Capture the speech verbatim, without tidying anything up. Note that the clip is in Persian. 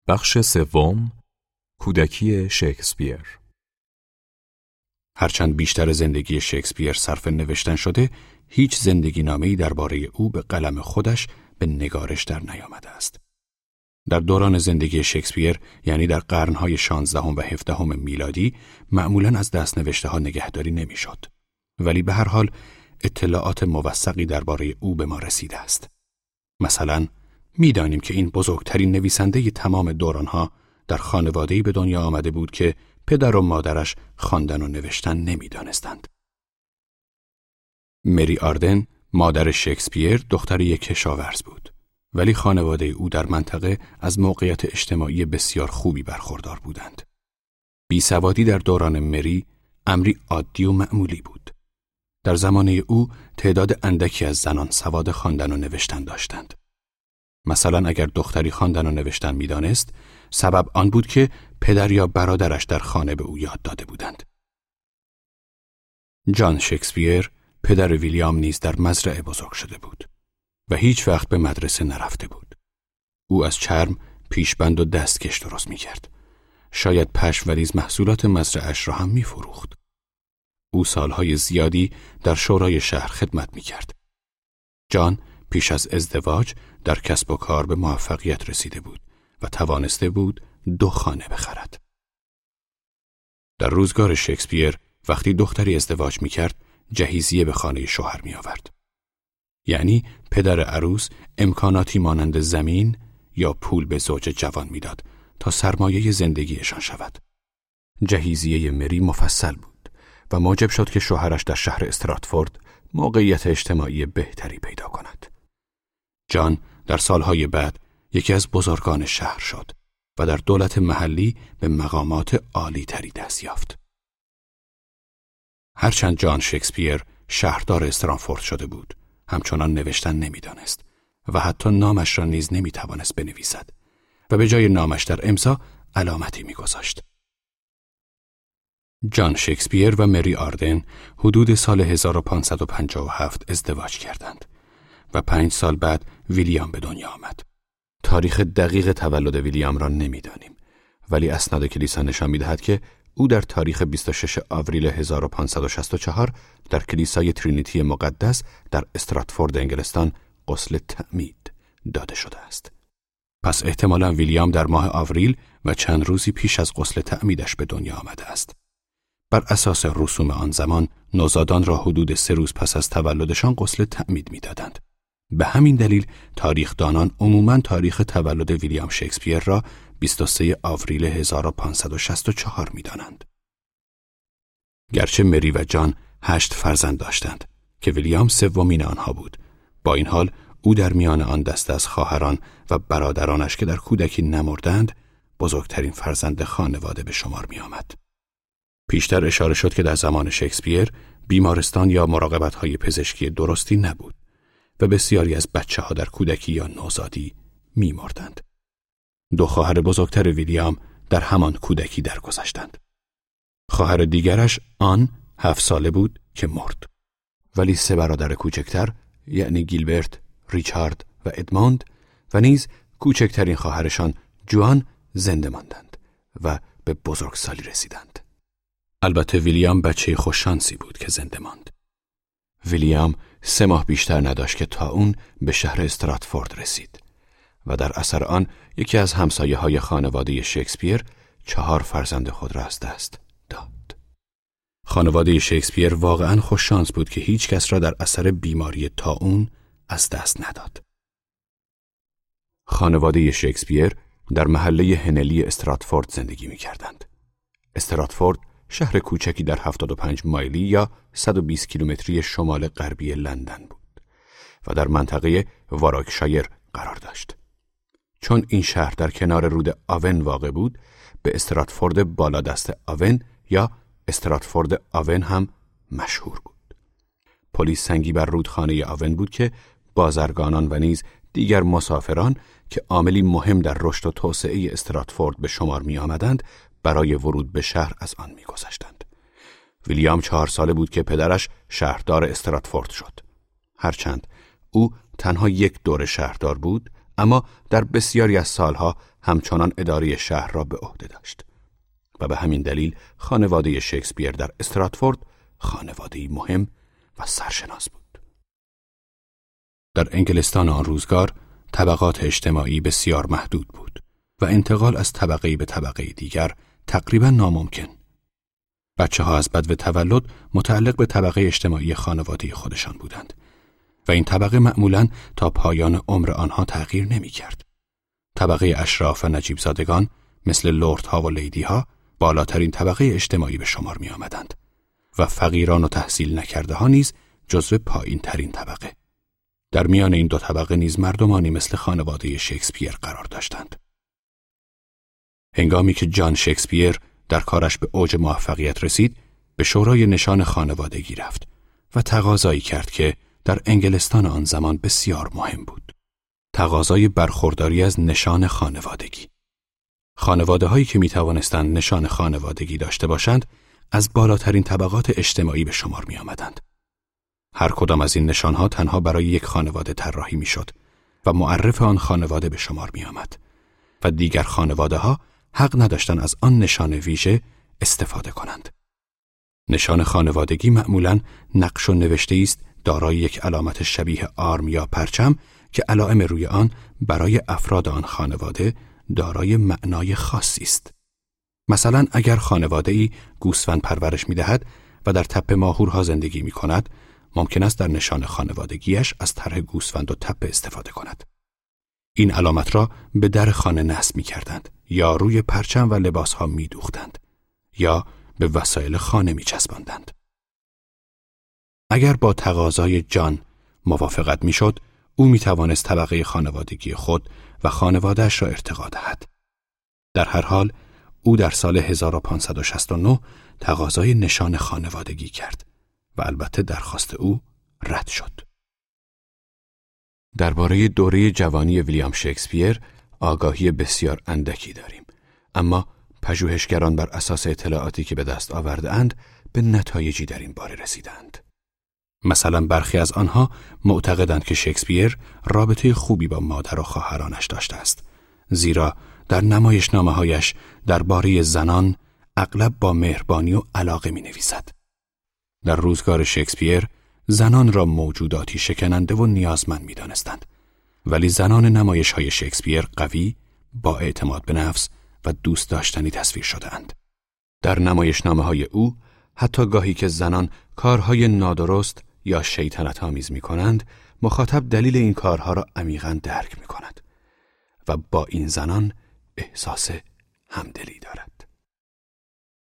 بخش سوم، کودکی شکسپیر. هرچند بیشتر زندگی شکسپیر صرف نوشتن شده، هیچ زندگی نامه‌ای درباره او به قلم خودش به نگارش در نیامده است. در دوران زندگی شکسپیر، یعنی در قرن‌های شانزدهم و هفدهم میلادی، معمولاً از دست‌نوشته‌ها نگهداری نمی‌شد. ولی به هر حال اطلاعات موثقی درباره او به ما رسیده است. مثلا می‌دانیم که این بزرگترین نویسنده تمام دوران‌ها در خانواده‌ای به دنیا آمده بود که پدر و مادرش خواندن و نوشتن نمی‌دانستند. مری آردن، مادر شکسپیر، دختر یک کشاورز بود، ولی خانواده او در منطقه از موقعیت اجتماعی بسیار خوبی برخوردار بودند. بیسوادی در دوران مری امری عادی و معمولی بود. در زمان او تعداد اندکی از زنان سواد خواندن و نوشتن داشتند. مثلا اگر دختری خواندن و نوشتن می‌دانست، سبب آن بود که پدر یا برادرش در خانه به او یاد داده بودند. جان شکسپیر، پدر ویلیام، نیز در مزرعه بزرگ شده بود و هیچ وقت به مدرسه نرفته بود. او از چرم پیشبند و دستکش درست می‌کرد. شاید پشم و نیز محصولات مزرعه‌اش را هم می‌فروخت. او سالهای زیادی در شورای شهر خدمت می‌کرد. جان پیش از ازدواج در کسب و کار به موفقیت رسیده بود و توانسته بود دو خانه بخرد. در روزگار شکسپیر وقتی دختری ازدواج می‌کرد، جهیزیه به خانه شوهر می‌آورد. یعنی پدر عروس امکاناتی مانند زمین یا پول به زوج جوان می‌داد تا سرمایه زندگیشان شود. جهیزیه مری مفصل بود و موجب شد که شوهرش در شهر استراتفورد موقعیت اجتماعی بهتری پیدا کند. جان در سالهای بعد یکی از بزرگان شهر شد و در دولت محلی به مقامات عالی تری دست یافت. هرچند جان شکسپیر شهردار استراتفورد شده بود، همچنان نوشتن نمی‌دانست و حتی نامش را نیز نمی‌توانست بنویسد و به جای نامش در امضا علامتی می‌گذاشت. جان شکسپیر و مری آردن حدود سال هزار و پانصد و پنجاه و هفت ازدواج کردند و پنج سال بعد ویلیام به دنیا آمد. تاریخ دقیق تولد ویلیام را نمی‌دانیم، ولی اسناد کلیسا نشان می‌دهد که او در تاریخ بیست و شش آوریل هزار و پانصد و شصت و چهار در کلیسای ترینیتی مقدس در استراتفورد انگلستان غسل تعمید داده شده است. پس احتمالاً ویلیام در ماه آوریل و چند روزی پیش از غسل تعمیدش به دنیا آمده است. بر اساس رسوم آن زمان نوزادان را حدود سه روز پس از تولدشان غسل تعمید می‌دادند. به همین دلیل تاریخدانان عموماً تاریخ تولد ویلیام شکسپیر را بیست و سه آوریل هزار و پانصد و شصت و چهار می‌دانند. گرچه مری و جان هشت فرزند داشتند که ویلیام سومین آنها بود، با این حال او در میان آن دسته از خواهران و برادرانش که در کودکی نمردند، بزرگترین فرزند خانواده به شمار می‌آمد. پیشتر اشاره شد که در زمان شکسپیر بیمارستان یا مراقبت‌های پزشکی درستی نبود و بسیاری از بچه‌ها در کودکی یا نوزادی می‌مردند. دو خواهر بزرگتر ویلیام در همان کودکی درگذشتند. خواهر دیگرش آن هفت ساله بود که مرد. ولی سه برادر کوچکتر، یعنی گیلبرت، ریچارد و ادموند و نیز کوچکترین خواهرشان جوان زنده ماندند و به بزرگسالی رسیدند. البته ویلیام بچه خوششانسی بود که زنده ماند. ویلیام سه ماه بیشتر نداشت که طاعون به شهر استراتفورد رسید و در اثر آن یکی از همسایه های خانواده شکسپیر چهار فرزند خود را از دست داد. خانواده شکسپیر واقعاً خوششانس بود که هیچ کس را در اثر بیماری طاعون از دست نداد. خانواده شکسپیر در محله هنلی استراتفورد زندگی می کردند. استراتفورد شهر کوچکی در هفتاد و پنج مایلی یا صد و بیست کیلومتری شمال غربی لندن بود و در منطقه واراکشایر قرار داشت. چون این شهر در کنار رود آون واقع بود، به استراتفورد بالادست آون یا استراتفورد آون هم مشهور بود. پلیس سنگی بر رودخانه آون بود که بازرگانان و نیز دیگر مسافران که عاملی مهم در رشد و توسعه استراتفورد به شمار می آمدند برای ورود به شهر از آن می گذشتند. ویلیام چهار ساله بود که پدرش شهردار استراتفورد شد. هرچند او تنها یک دور شهردار بود، اما در بسیاری از سالها همچنان اداره شهر را به عهده داشت و به همین دلیل خانواده شکسپیر در استراتفورد خانواده‌ای مهم و سرشناس بود. در انگلستان آن روزگار طبقات اجتماعی بسیار محدود بود و انتقال از طبقه‌ای به طبقه دیگر تقریباً ناممکن. بچه‌ها از بدو تولد متعلق به طبقه اجتماعی خانواده خودشان بودند و این طبقه معمولاً تا پایان عمر آنها تغییر نمی‌کرد. طبقه اشراف و نجیب زادگان مثل لردها و لیدی‌ها بالاترین طبقه اجتماعی به شمار می آمدند و فقیران و تحصیل نکرده ها نیز جزو پایین ترین طبقه. در میان این دو طبقه نیز مردمانی مثل خانواده شکسپیر قرار داشتند. هنگامی که جان شکسپیر در کارش به اوج موفقیت رسید، به شورای نشان خانوادگی رفت و تقاضایی کرد که در انگلستان آن زمان بسیار مهم بود. تقاضای برخورداری از نشان خانوادگی. خانواده هایی که می توانستند نشان خانوادگی داشته باشند، از بالاترین طبقات اجتماعی به شمار می آمدند. هر کدام از این نشان ها تنها برای یک خانواده طراحی می شد و معرف آن خانواده به شمار می آمد و دیگر خانواده ها حق نداشتند از آن نشان ویژه استفاده کنند. نشان خانوادگی معمولاً نقش و نوشته است دارای یک علامت شبیه آرم یا پرچم که علائم روی آن برای افراد آن خانواده دارای معنای خاصی است. مثلا اگر خانواده‌ای گوسفند پرورش می‌دهد و در تپه ماهورها زندگی می‌کند، ممکن است در نشان خانوادگیش از طرح گوسفند و تپه استفاده کند. این علامت را به در خانه نصب می‌کردند یا روی پرچم و لباسها می‌دوختند یا به وسایل خانه می‌چسباندند. اگر با تقاضای جان موافقت می‌شد، او می‌توانست طبقه خانوادگی خود و خانواده‌اش را ارتقا دهد. در هر حال، او در سال هزار و پانصد و شصت و نه تقاضای نشان خانوادگی کرد و البته درخواست او رد شد. درباره دوره جوانی ویلیام شکسپیر آگاهی بسیار اندکی داریم، اما پژوهشگران بر اساس اطلاعاتی که به دست آورده‌اند به نتایجی در این باره رسیدند. مثلا برخی از آنها معتقدند که شکسپیر رابطه خوبی با مادر و خواهرانش داشته است، زیرا در نمایشنامه‌هایش درباره زنان اغلب با مهربانی و علاقه می‌نویسد. در روزگار شکسپیر زنان را موجوداتی شکننده و نیازمند می‌دانستند، ولی زنان نمایش‌های شکسپیر قوی، با اعتماد به نفس و دوست داشتنی تصویر شده‌اند. در نمایشنامه‌های او حتی گاهی که زنان کارهای نادرست یا شیطنت آمیز می‌کنند، مخاطب دلیل این کارها را عمیقاً درک می‌کند و با این زنان احساس همدلی دارد.